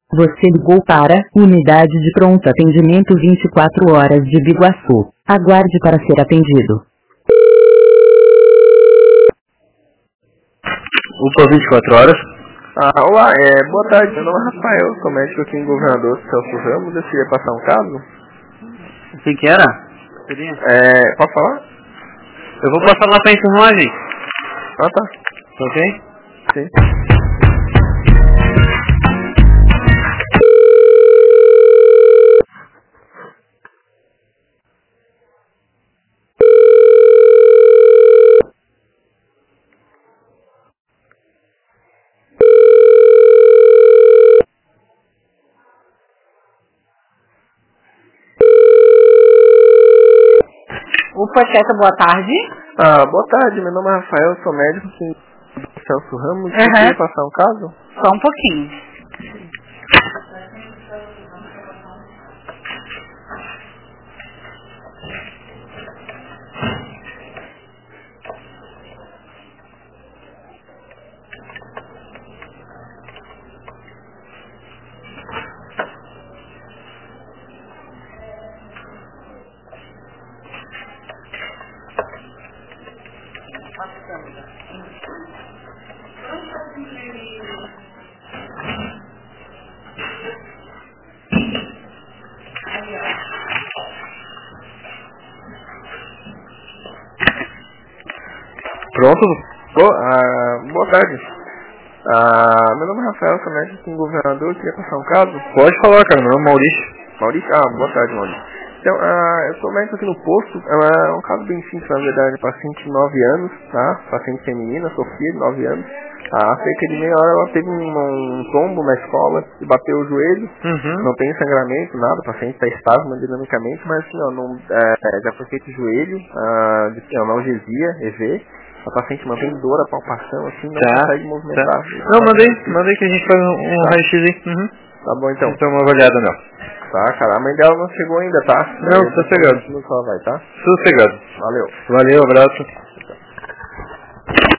Você ligou para Unidade de Pronto Atendimento 24 horas de Biguaçu. Aguarde para ser atendido. UPA 24 horas. Olá, boa tarde, meu nome é Rafael, sou médico aqui em Governador Celso Ramos, eu queria passar um caso. Quem que era? Pode falar? Eu vou passar lá pra enfermagem. Ah, tá. Ok? Sim. UPA Teta, boa tarde. Boa tarde, meu nome é Rafael, sou médico aqui em Celso Ramos, eu queria passar um caso. Só um pouquinho. Pronto? Boa tarde. Meu nome é Rafael, sou médico aqui em Governador, eu queria passar um caso. Pode falar, cara. Meu nome é Maurício. Maurício? Boa tarde, Maurício. Então, eu sou médico aqui no posto, é um caso bem simples, na verdade, paciente de 9 anos, tá? Paciente feminina, Sofia, de 9 anos. Há cerca de meia hora ela teve um tombo na escola e bateu o joelho. Não tem sangramento, nada, o paciente está estável hemodinamicamente, mas assim, já foi feito o joelho, analgesia, EV. A paciente mantém dor, a palpação, assim, não consegue movimentar. Tá. Não, mandei que a gente faz um raio-x aí. Tá bom, então. Então uma olhada, não. Tá, cara, a mãe dela não chegou ainda, tá? Não, sossegado. Não só vai, tá? Sossegado. Valeu. Valeu, abraço.